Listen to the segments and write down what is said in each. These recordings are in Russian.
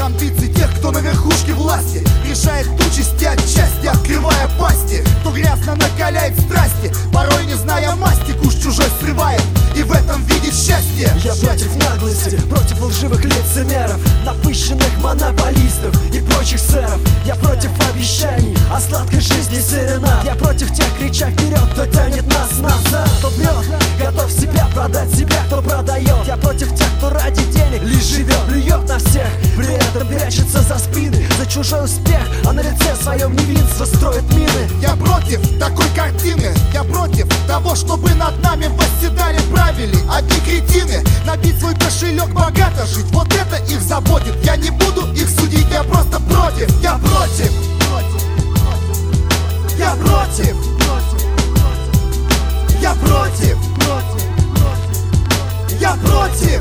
амбиций тех, кто на верхушке власти, решает участи отчасти, открывая пасти. Кто грязно накаляет страсти, порой не зная масти, куш чужой срывает и в этом видит счастье. Я против наглости, против лживых лицемеров, напыщенных монополистов и прочих сэров. Я против обещаний о сладкой жизни серенад. Я против тех, крича вперед, кто тянет нас назад. Кто врет, готов себя продать, себя кто продает. Я против тех, кто ради денег лишь живет, плюет на всех, при этом прячется за спины, за чужой успех, а на лице своем невинство строит мины. Я против такой картины, я против того, чтобы над нами восседали, правили одни кретины. Набить свой кошелек, богато жить, вот это их заботит. Я не буду их судить, я просто против. Я против. Я против. Я против. Я против.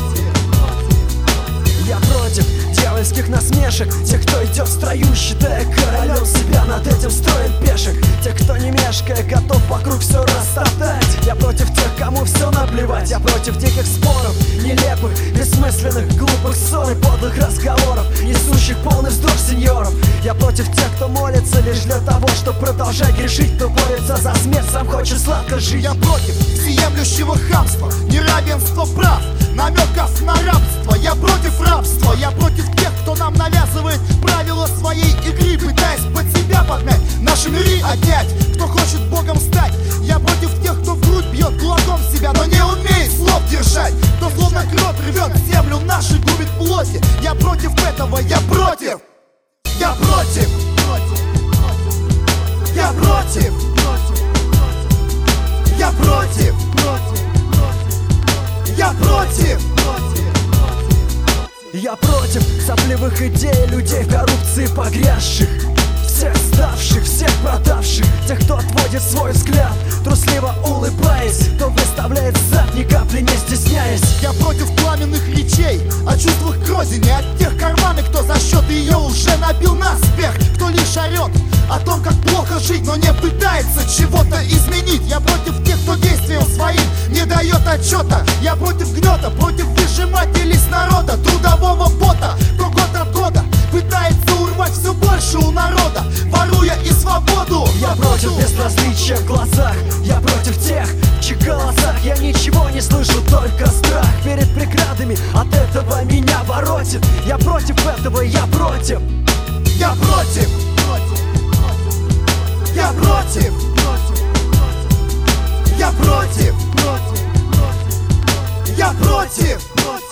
Я против дьявольских насмешек, тех, кто идет в строю, считая королем себя, над этим строит пешек. Тех, кто не мешкая, готов вокруг все растоптать. Я против тех, кому все наплевать. Я против диких споров, нелепых, бессмысленных, глупых ссор и подлых разговоров, несущих полный вздох сеньоров. Я против тех, кто молится лишь для того, чтобы продолжать грешить, кто борется за смерть, сам хочет сладко жить. Я против всеемлющего хамства, неравенства прав, намеков на рабство. Я против рабства, я против тех, кто нам навязывает правила своей игры, пытаясь под себя погнать, наши миры отнять. Кто хочет Богом стать, я против тех, кто в грудь бьет кулаком себя, но не умеет слов держать. Кто словно крот рвет землю нашу, губит плоти. Я против этого, я против. Я против. Я против. Я против. Я против. Я против сопливых идей, людей в коррупции погрязших, всех ставших, всех продавших, тех, кто отводит свой взгляд, трусливо улыбаясь, кто выставляет зад, ни капли не стесняясь. Я против пламенных речей о чувствах к родине, от тех карманы, кто за счет ее уже набил наспех, кто лишь орет о том, как плохо жить, но не пытается чего-то изменить. Я против тех, кто действием своим не дает отчета. Я против гнета, против выжимателей с народа, трудового бота, кто год от года пытается урвать все больше у народа, воруя и свободу. Я против безразличия в глазах, я против тех, в чьих голосах я ничего не слышу, только страх перед преградами, от этого меня воротит. Я против этого, я против. Я против. Я против. Я против. Я против.